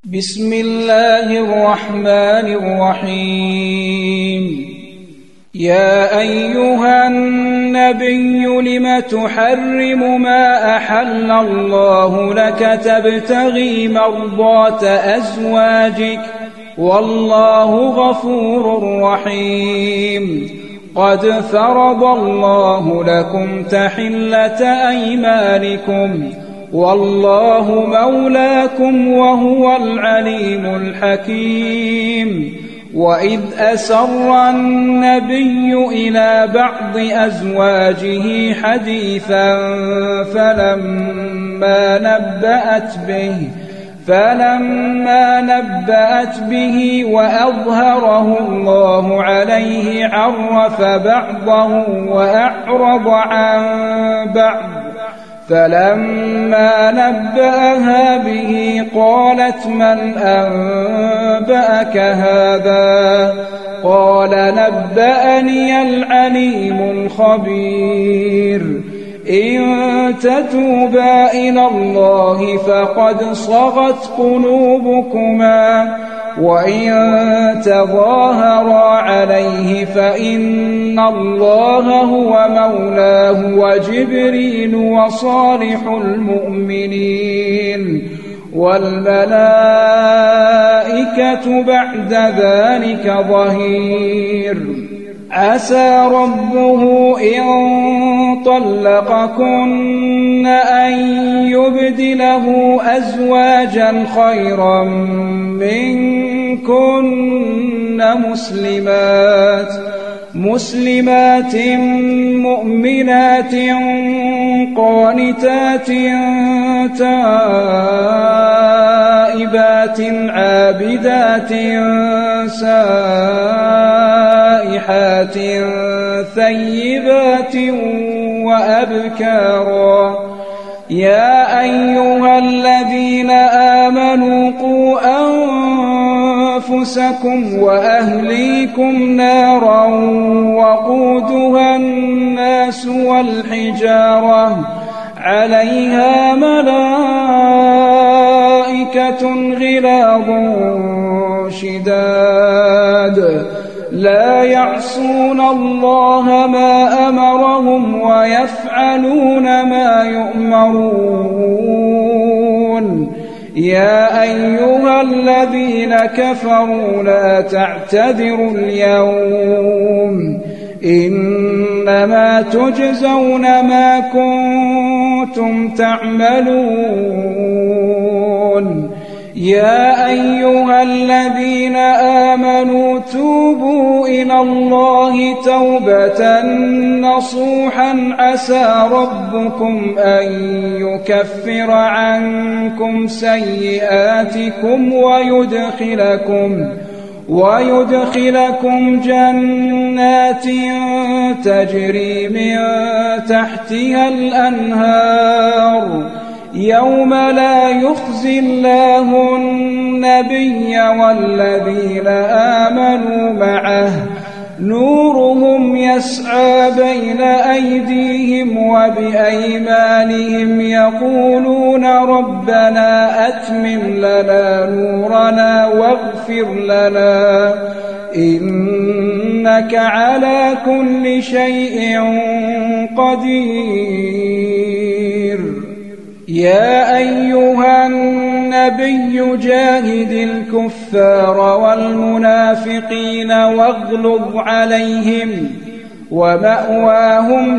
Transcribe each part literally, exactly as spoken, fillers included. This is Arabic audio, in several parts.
بسم الله الرحمن الرحيم. يا أيها النبي لم تحرم ما أحل الله لك تبتغي مرضات أزواجك والله غفور رحيم. قد فرض الله لكم تحلة أيمانكم والله مولاكم وهو العليم الحكيم. وإذ أسر النبي إلى بعض أزواجه حديثا فلما نبأت به فلما نبأت به وأظهره الله عليه عرف بعضه وأعرض عن بعض. فلما نبأها به قالت من أنبأك هذا؟ قال نبأني العليم الخبير. إن تتوبا إلى الله فقد صغت قلوبكما وإن تظاهرا عليه فإن الله هو مولاه وجبريل وصالح المؤمنين والملائكة بعد ذلك ظهير. عسى ربه إن طلقكن أن يبدله أزواجا خيرا منكن مسلمات مسلمات مؤمنات قانتات تائبات عابدات سائحات ثيبات وأبكارا. يا أيها الذين آمنوا قوا أنفسكم وأهليكم نارا وقودها الناس والحجارة عليها ملائكة غلاظ شداد لا يعصون الله ما أمرهم ويفعلون ما يؤمرون. يا أيها الذين كفروا لا تعتذروا اليوم إنما تجزون ما كنتم تعملون. يا أيها الذين آمنوا توبوا إلى الله توبة نصوحا عسى ربكم أن يكفر عنكم سيئاتكم ويدخلكم ويدخلكم جنات تجري من تحتها الأنهار يوم لا يخزي الله النبي والذين آمنوا معه نورهم يسعى بين أيديهم وبأيمانهم يقولون ربنا أتمم لنا نورنا واغفر لنا إنك على كل شيء قدير. يا أيها النبي جاهد الكفار والمنافقين واغلظ عليهم ومأواهم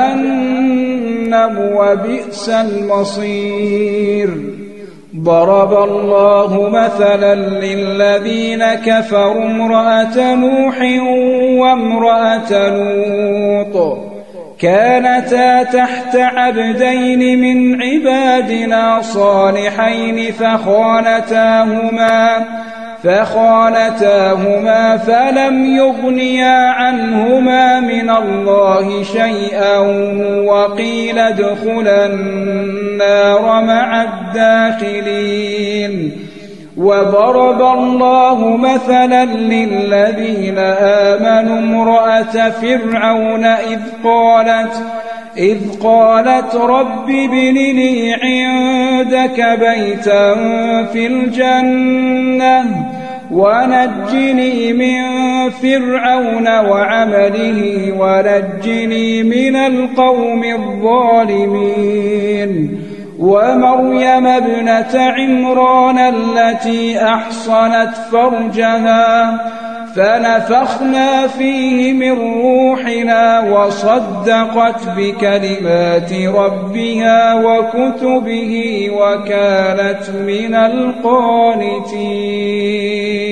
جهنم وبئس المصير. ضرب الله مثلا للذين كفروا امرأة نوح وامرأة لوط كانتا تحت عبدين من عبادنا صالحين فخانتاهما فخانتاهما فلم يغنيا عنهما من الله شيئا وقيل ادخلا النار مع الداخلين. وضرب الله مثلا للذين آمنوا امرأة فرعون إذ قالت إذ قالت رب ابن لي عندك بيتا في الجنة ونجني من فرعون وعمله ونجني من القوم الظالمين ومريم ابنة عمران التي أحصنت فرجها فنفخنا فيه من روحنا وصدقت بكلمات ربها وكتبه وكانت من القانتين.